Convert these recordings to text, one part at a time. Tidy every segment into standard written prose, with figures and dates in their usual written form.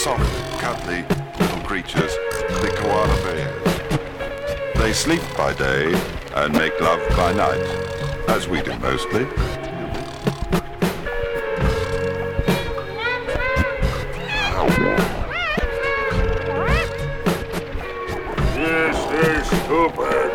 soft, cuddly little creatures, the koala bears. They sleep by day and make love by night, as we do mostly. Yes, they're stupid.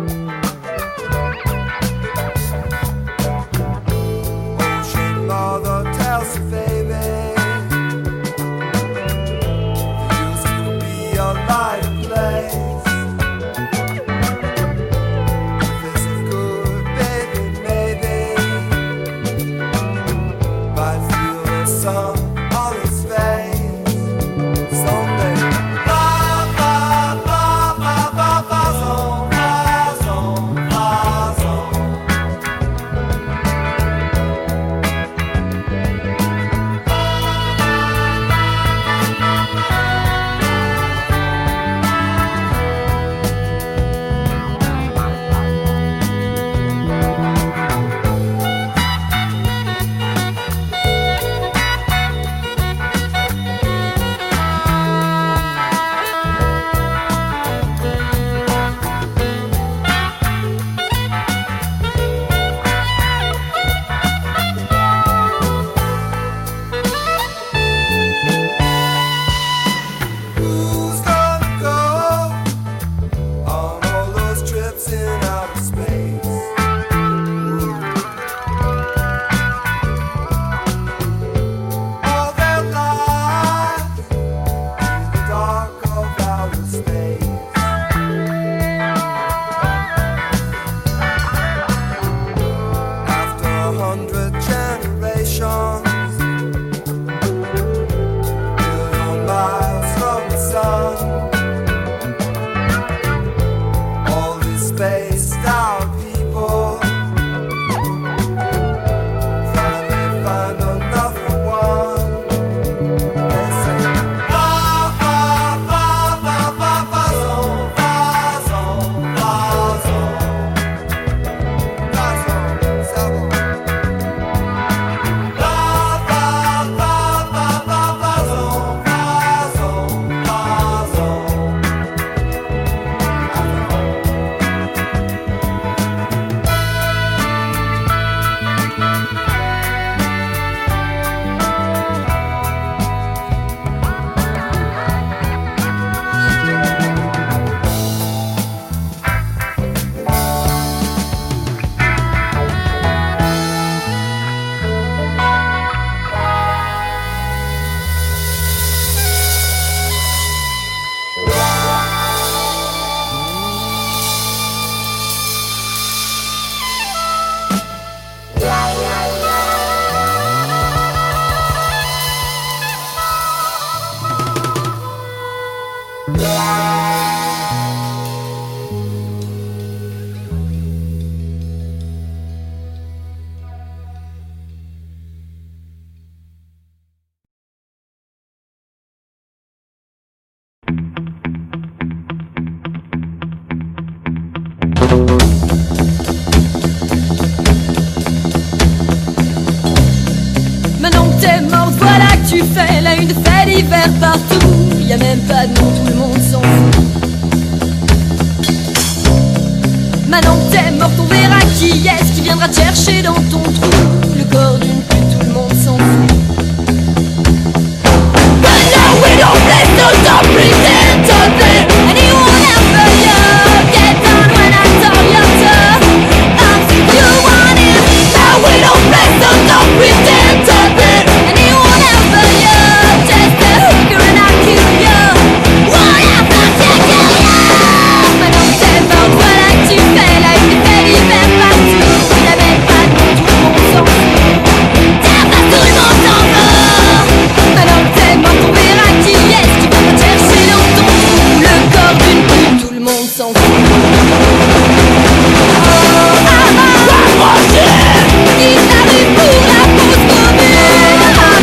Mother tu fais la une de fait d'hiver partout. Y a même pas de nom, tout le monde s'en fout. Maintenant que t'es morte, on verra qui est-ce qui viendra te chercher dans ton trou. Le corps d'une pute, tout le monde s'en fout. But now we don't play, so don't pretend to be anyone else but you. Get down when I tell you to. I'm sick, you want it. Now we don't play, so don't pretend to be anyone else but you. Just a hooker and I'll kill you. What else I'll kill you? Maintenant que t'es morte, voilà que tu fais la une de fait d'hiver partout. Il y a même pas de nom, tout le monde s'en fout. T'as pas tout le monde s'en fout. Maintenant que t'es morte, on verra qui est-ce qui va te chercher dans ton trou. Le corps d'une pute, tout le monde s'en fout. Qui t'arrive pour la fausse commune.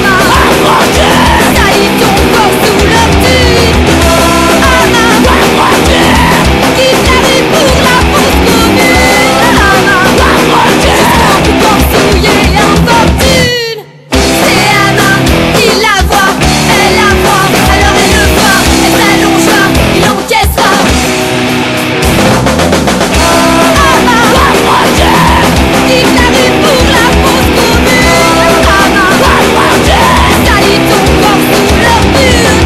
Salis ton corps sous leur tube. Qui t'arrive pour la fausse commune. Jusqu'en tout corps souillé en fortune. C'est Anna, il la voit, elle la voit. Alors elle le voit, elle s'allongera, il encaissera. Qui t'arrive pour la fausse commune. Salis ton corps sous leur tube.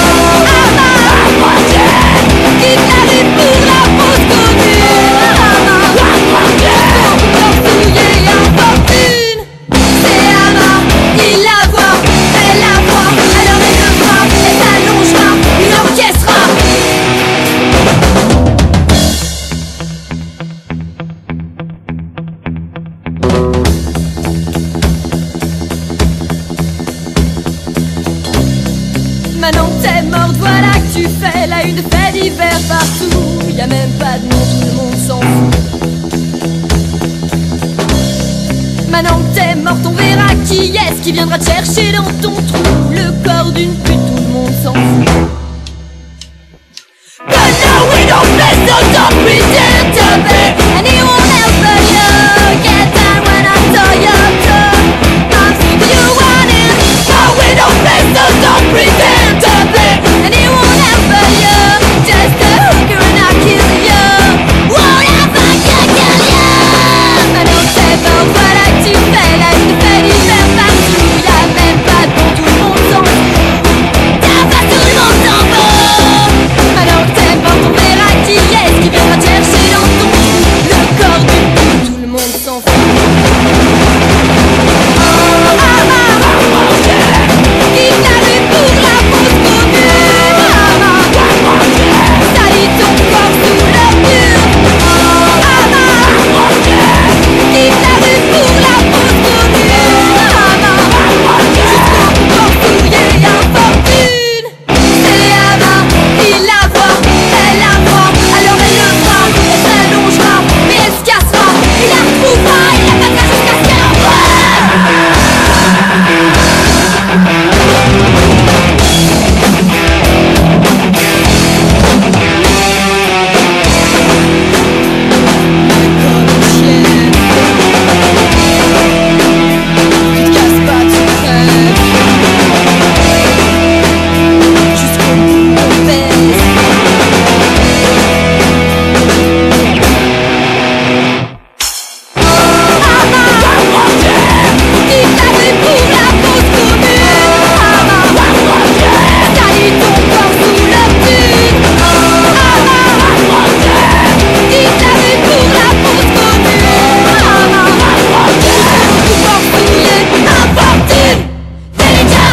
Qui t'arrive pour la fausse commune. Jusqu'en tout corps souillé en fortune. C'est Anna, il la voit, elle la voit. Alors elle le voit, elle s'allongera, il encaissera. Maintenant que t'es morte, voilà que tu fais la une de fait d'hiver partout. Y a même pas de nom, tout le monde s'en fout. Maintenant que t'es morte, on verra qui est-ce qui viendra te chercher dans ton trou. Le corps d'une pute, tout le monde s'en fout. But now we don't play, so don't pretend to be anyone else but you. Get down when I tell you to. I'm sick, you want it. But we don't play, so don't pretend to be anyone else but you. Just a hooker and I'll kill you. What if I can kill you? Maintenant que t'es mort, voilà que tu fais la une de fait d'hiver partout. Y'a même pas de bon, tout le monde s'en fout. T'as pas tout le monde s'en fout. Maintenant que t'es mort, on verra qui est-ce qui viendra te chercher dans ton trou. Le corps d'une pute, tout le monde s'en fout. Qui t'arrive pour la fausse commune. Salis ton corps sous leur mur. Qui t'arrive pour la fausse commune. Jusqu'en tout corps souillé en fortune. C'est Anna, il la voit, elle la voit. Alors elle le voit, elle s'allongera, mais elle se cassera. Il la retrouvera, il la battra jusqu'à ce qu'elle en Tu te casses pas, tu crèves. Jusqu'au bout, on baise. Qui t'arrive pour la fausse commune. Salis ton corps sous leur tube. Qui t'arrive pour la fausse commune. Tout corps souillé, infortune. Délicat.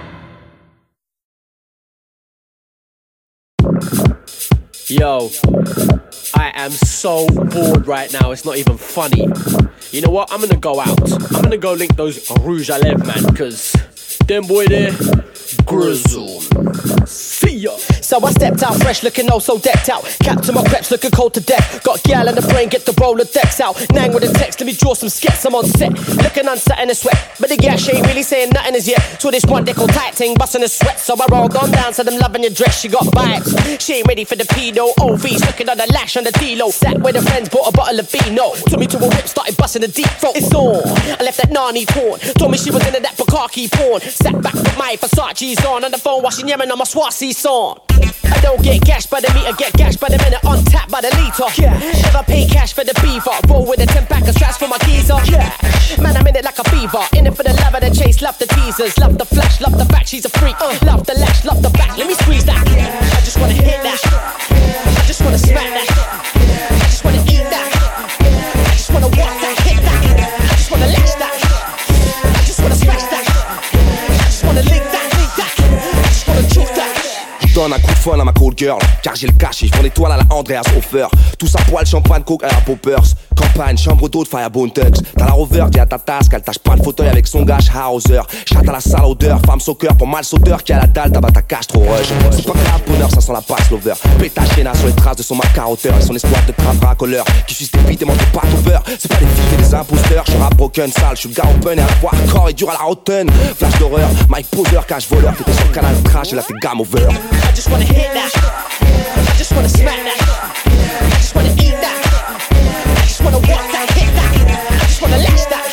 Yo, I am so bored right now, it's not even funny. You know what, I'm gonna go out. I'm gonna go link those Rouge à Lèvres, man, cause them boy there, grizzle. See ya. So I stepped out fresh, looking oh so decked out. Capped to my creps, looking cold to death. Got gal in the brain, get the roller decks out. Nang with a text, let me draw some skets. I'm on set, looking unset in a sweat. But the gal, she ain't really saying nothing as yet. So this one deckle tight thing, busting a sweat. So I rolled on down, said I'm loving your dress. She got vibes, she ain't ready for the pedo. OV's looking on the lash on the D-Lo. Sat with her friends, bought a bottle of Vino. Took me to a whip, started busting the deep throat. It's on, I left that Nani torn. Told me she was into that Bukaki porn. Sat back with my Versace's on the phone, watching Yemen on my Swasi song. I don't get gashed by the meter, get gashed by the minute, on tap by the liter. Yeah. Never pay cash for the beaver. Roll with a 10-pack of straps for my geezer. Yeah. Man, I'm in it like a fever. In it for the love of the chase, love the teasers, love the flash, love the fact she's a freak. Love the lash, love the back. Let me squeeze that. I just wanna hit that. I just wanna smack that. I just wanna eat that. I just wanna walk that, hit that. I just wanna lash that. I just wanna smash that. I just wanna lick that, I just wanna choke that. Donne un coup de fun à ma cold girl, car j'ai le cash et je vends des toiles à la Andreas Hofer. Tout ça poil, champagne, coke à la Poppers. Campagne, chambre d'eau de Firebone Tugs. T'as la rover qui a ta tasse, qu'elle tâche pas le fauteuil avec son gage Hauser. Chatte à la sale odeur, femme soccer pour mal sauteur qui a la dalle, t'as ta cache trop rush. C'est pas grave, bonheur, ça sent la passe lover. Pétage Sienna sur les traces de son macaroteur et son espoir de crâne racoleur qui suce tes bites et mange des pâtes au beurre. C'est pas des filles et des imposteurs, je suis rap broken sale, je suis le gars open et à la fois hardcore et dur à la hautaine. Flash d'horreur, Mike Poseur, cache voleur, t'étais sur le canal trash et là t'es game over. I just wanna hit that. I just wanna smack that. I just wanna eat that. I just wanna walk that, hit that. I just wanna lash that.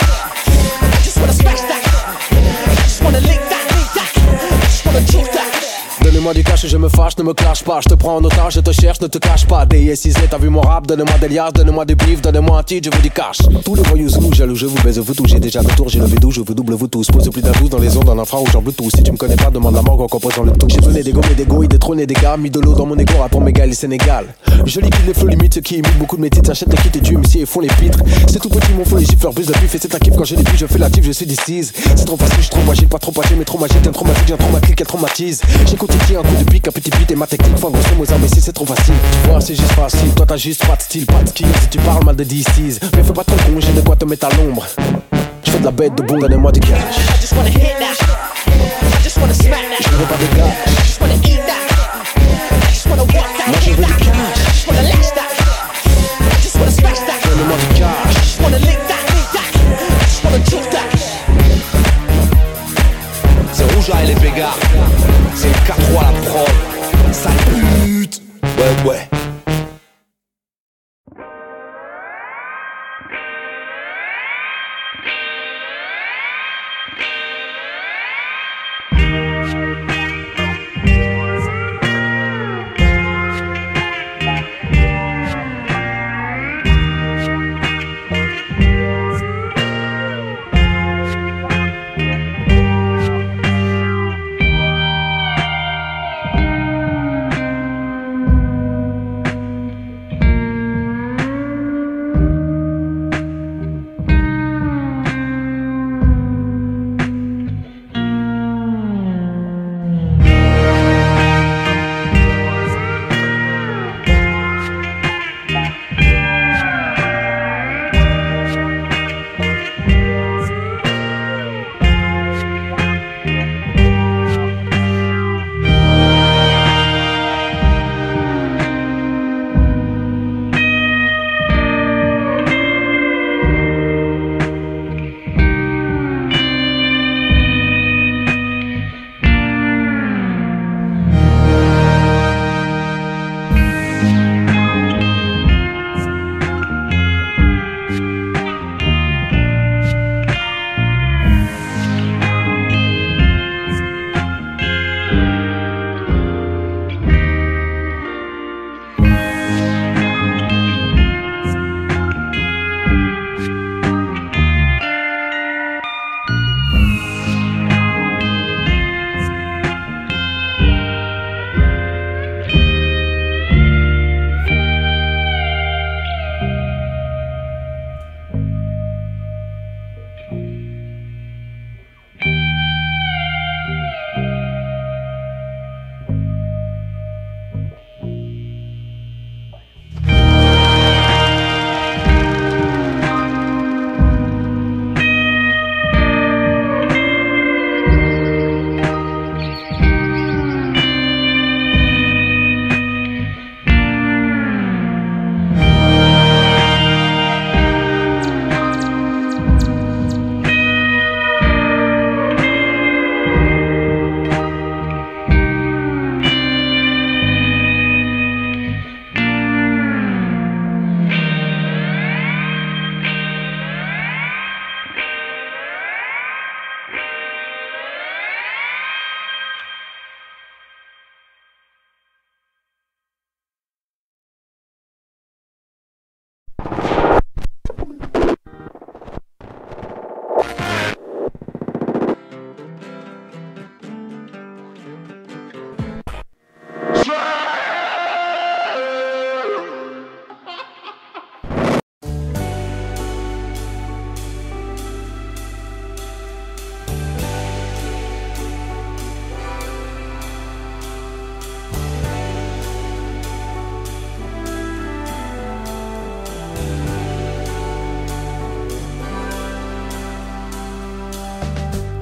I just wanna smash that. I just wanna lick that, I just wanna choke that. Donnez-moi du cash et je me fâche, ne me clash pas. Je te prends en otage, je te cherche, ne te cache pas. DSIZ, t'as vu mon rap, donnez-moi des liasses, donnez-moi du bif, donnez-moi un titre, je veux du cash. Tous les voyous sous nous, jaloux, je vous baise, vous tous. J'ai déjà le tour, j'ai levé 12, je vous double vous tous. Pose plus d'un 12 dans les ondes, en infrarouge, en Bluetooth. Si tu me connais pas, demande la mort en composant le tout. J'ai donné des gommes et des goïs, détrôné des gars, mis de l'eau dans mon égo, rapport mégal et Sénégal. Je liquide les flots limites, ceux qui imitent beaucoup de mes titres, achètent les kits et du MC et font les pitres. C'est tout petit, mon faux, les gifleurs, bus de pif et c'est un kiff quand j'ai les je fais la tif, je suis d'ici. C'est trop facile, je suis trop magique, pas trop âgé, mais trop magique, un traumatique, j'ai un traumatique, qu'elle traumatise. J'écoute un coup de pique, un petit beat et ma technique, faut grosso modo, mais si c'est trop facile. Tu vois, c'est juste facile, toi t'as juste pas de style, pas de skill. Si tu parles mal de DC's, mais fais pas trop con, j'ai de quoi te mettre à l'ombre. Je fais de la bête de bon, donnez-moi du cash. I just wanna hit that. I just wanna smack that. Je veux pas de gars. I just wanna eat that. I just wanna walk that, Moi je hit veux that. du cash. I just wanna lash that. I just wanna smash that. Donnez-moi du cash. I just wanna lick that, I just wanna choke that. C'est Rouja et les Bégards, c'est le K3 la prod. Sale pute. Ouais.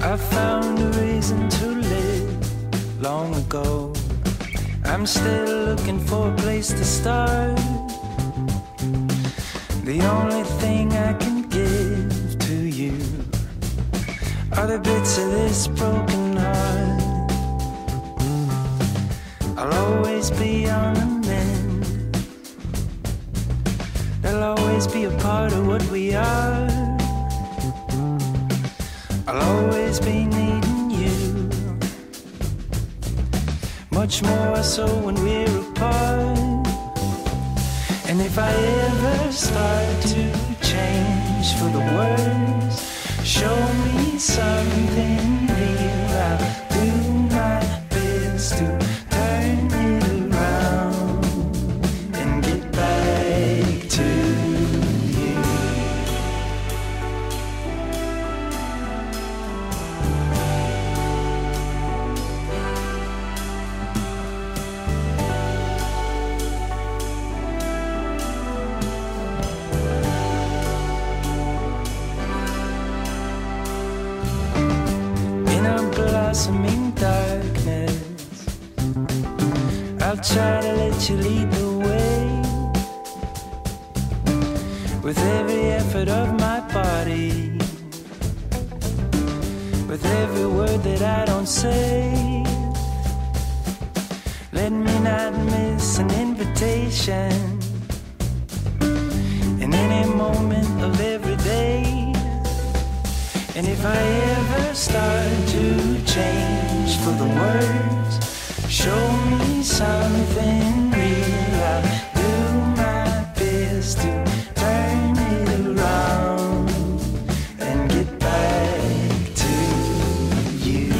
I found a reason to live long ago. I'm still looking for a place to start. The only thing I can give to you are the bits of this broken heart. I'll always be on the mend. They'll always be a part of what we are. I'll always be needing you, much more so when we're apart. And if I ever start to change for the worse, show me something real. I'll do my best to turn it around and get back to you. In a blossoming darkness, I'll try to let you lead the way. With every effort of my body, with every word that I don't say, let me not miss an invitation in any moment of every day. And if I ever start to change for the worse, show me something real. I'll do my best to turn it around and get back to you.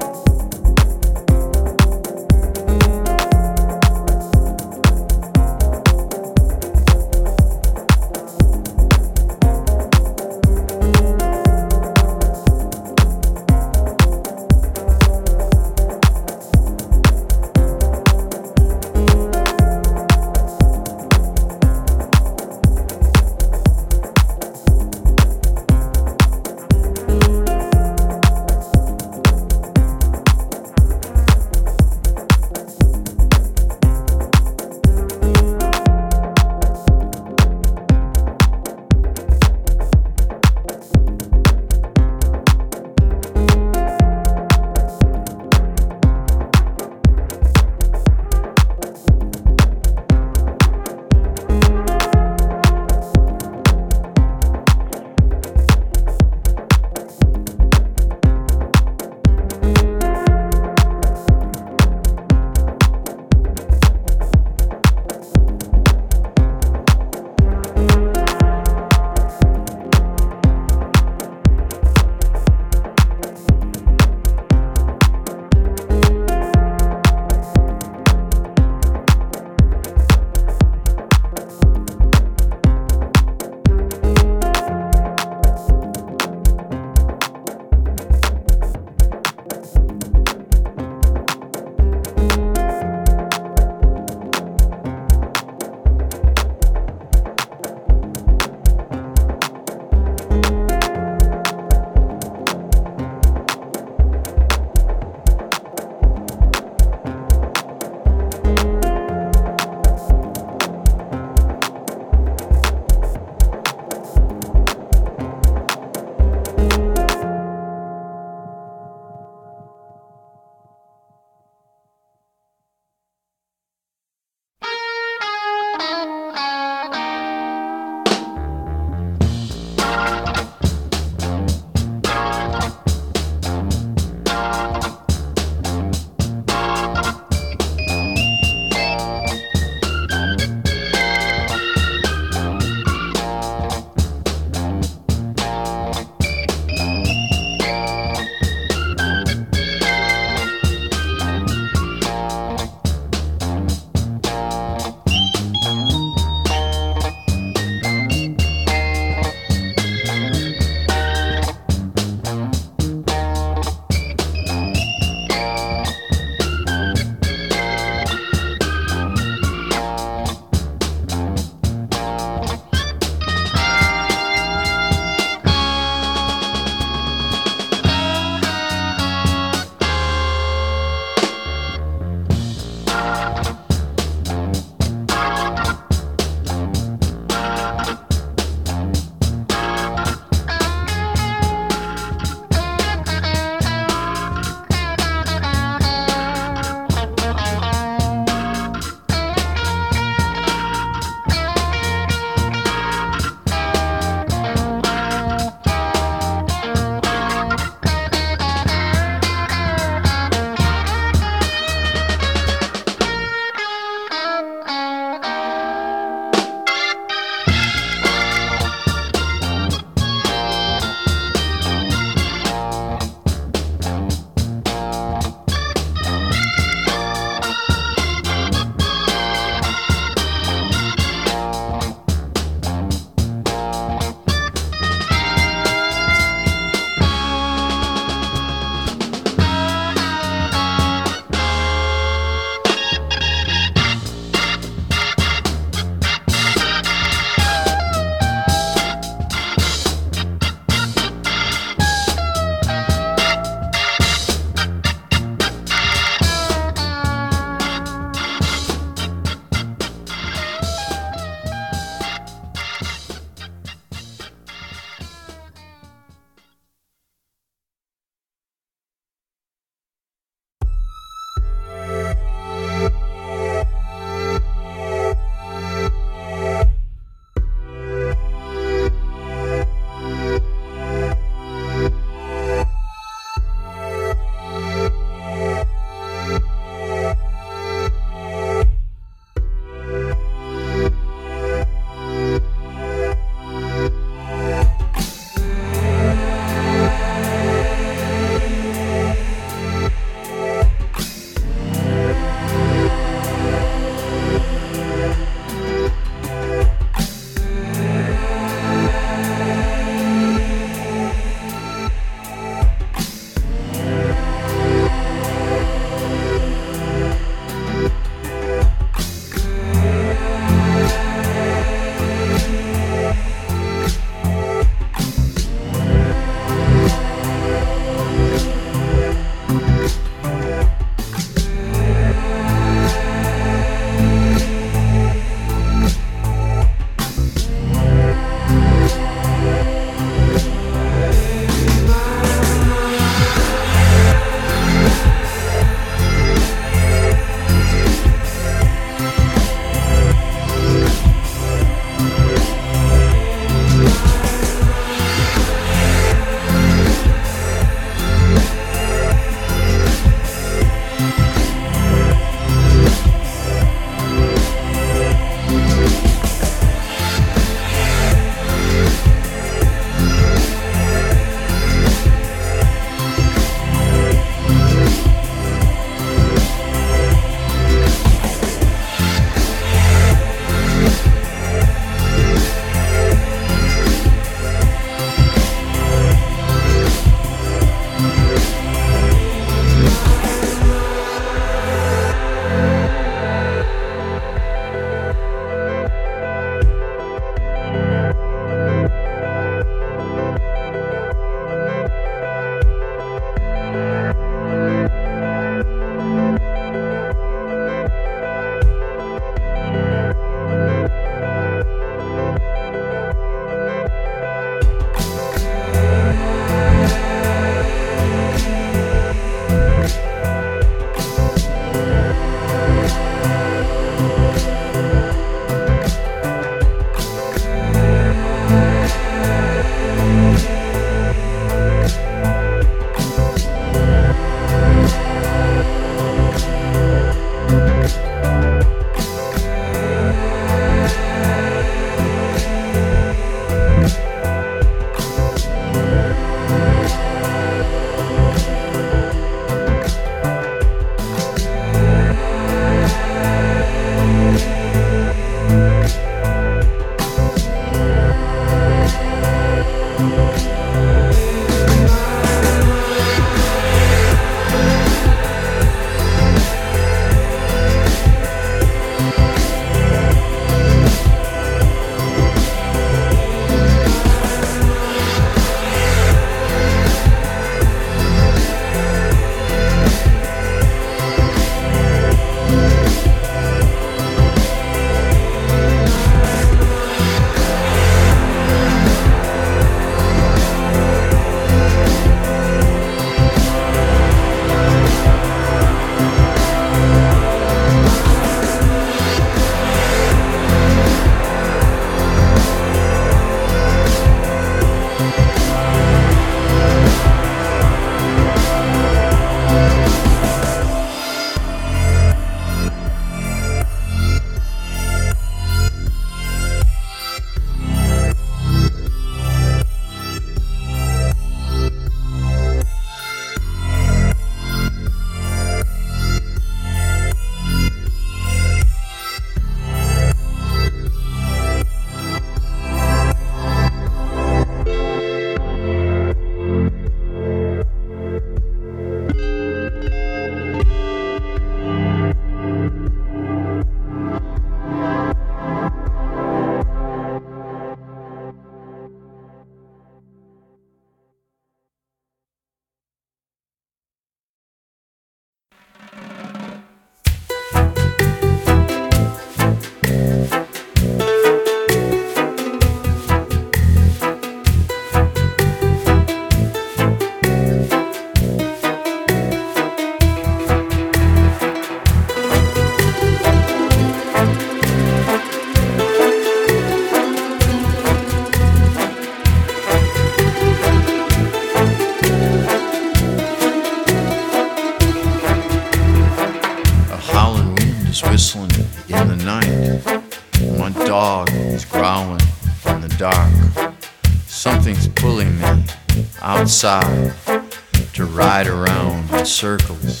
dog is growling in the dark. Something's pulling me outside to ride around in circles.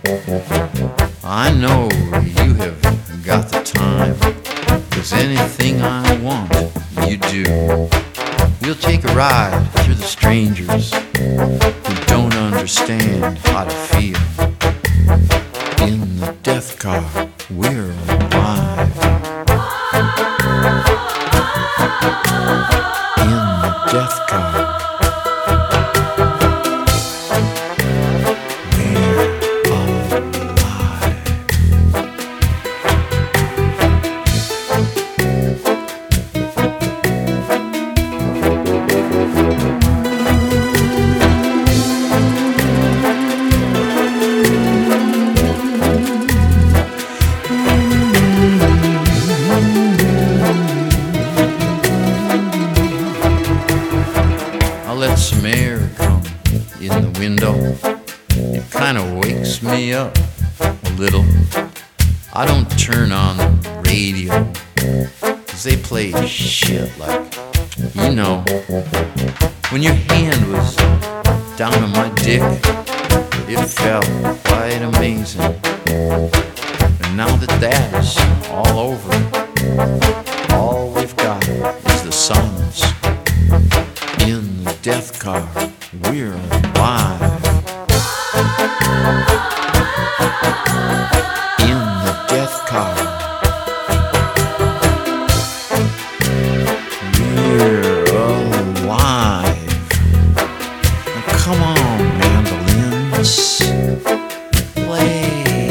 I know you have got the time, 'cause anything I want, you do. We'll take a ride through the strangers who don't understand how to feel. In the death car, we're alive. In the death car, we're alive. Some air come in the window. It kind of wakes me up a little. I don't turn on the radio, 'cause they play shit like, you know, when your hand was down on my dick, it felt quite amazing. And now that that's all over, all we've got is the silence. In the death car, we're alive. In the death car, we're alive. Now come on, mandolins, play.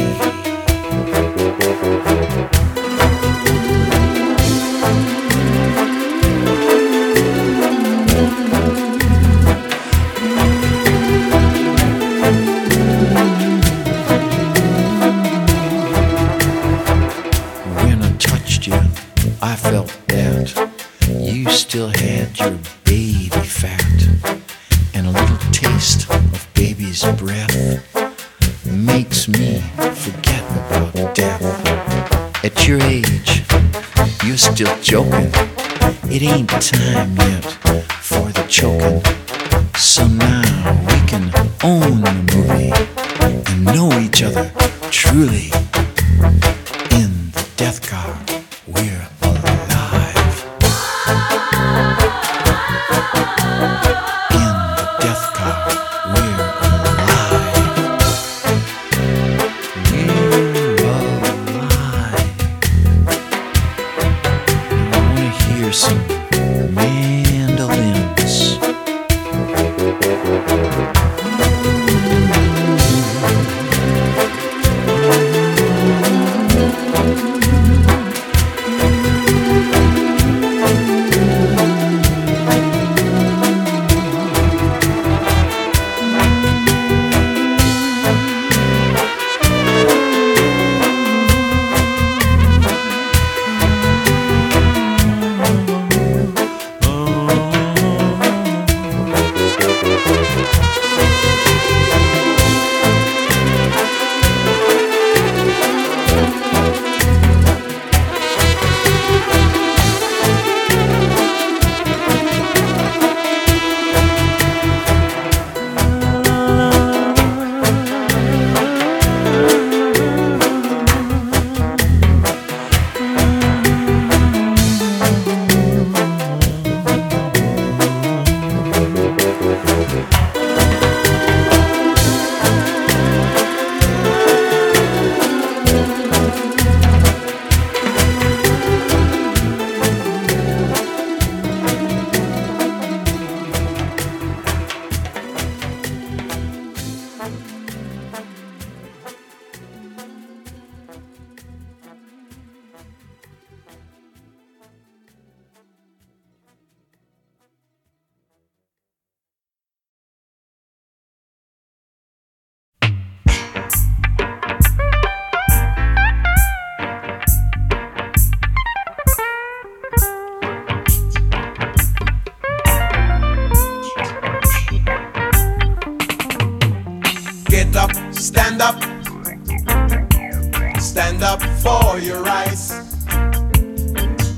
I felt that you still had your baby fat and a little taste of baby's breath makes me forget about death. At your age, you're still joking. It ain't time yet for the choking. So now we can own the movie and know each other truly. In the death car, we're alive. In the death car, we're alive. We're alive. I wanna hear some mandolins.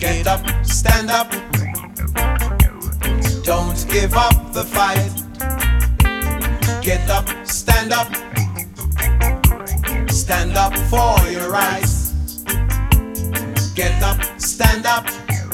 Get up, stand up. Don't give up the fight. Get up, stand up. Stand up for your rights. Get up, stand up.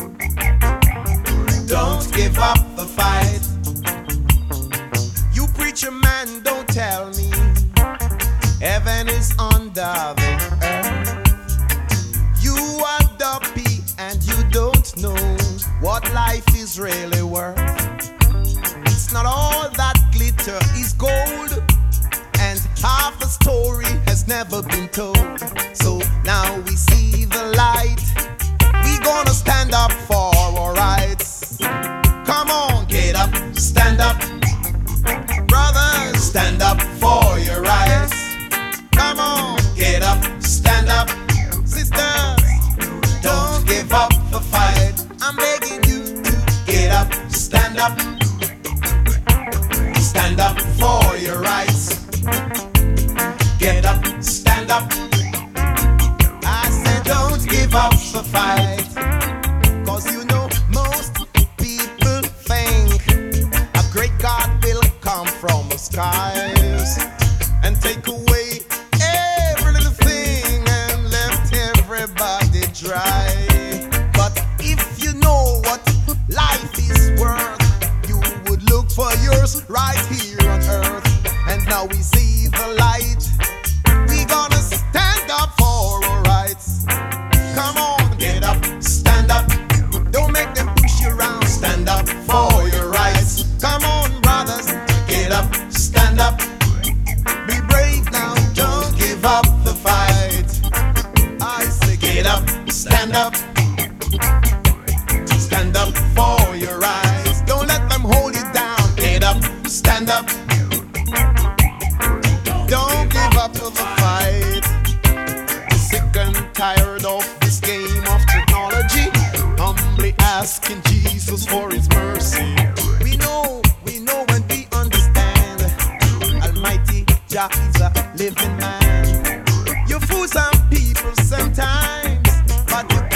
Don't give up the fight. You preacher man, don't tell me heaven is under the earth. You are dumpy and you don't know what life is really worth. It's not all that glitter is gold, and half a story has never been told. So now we see the light. We gonna stand up for our rights. Come on, get up, stand up. Brothers, stand up for your rights. Come on, get up, stand up. Sisters, don't give up the fight. I'm begging you to get up, stand up. Stand up for your rights. Get up, stand up. I said don't give up the fight. Cause you know most people think a great God will come from the skies and take away every little thing and left everybody dry. But if you know what life is worth, you would look for yours right here on earth. And now we see the light. We gonna stand up for our rights. Come on, get up, stand up. Don't make them push you around. Stand up for your rights. Come on, brothers, get up, stand up. Be brave now, don't give up the fight. I say get up, stand up. Stand up for your rights. Don't let them hold you down. Get up, stand up. Don't give up to the fight. Sick and tired of this game of technology. Humbly asking Jesus for his mercy. We know and we understand. Almighty Jah is a living man. You fool some people sometimes, but you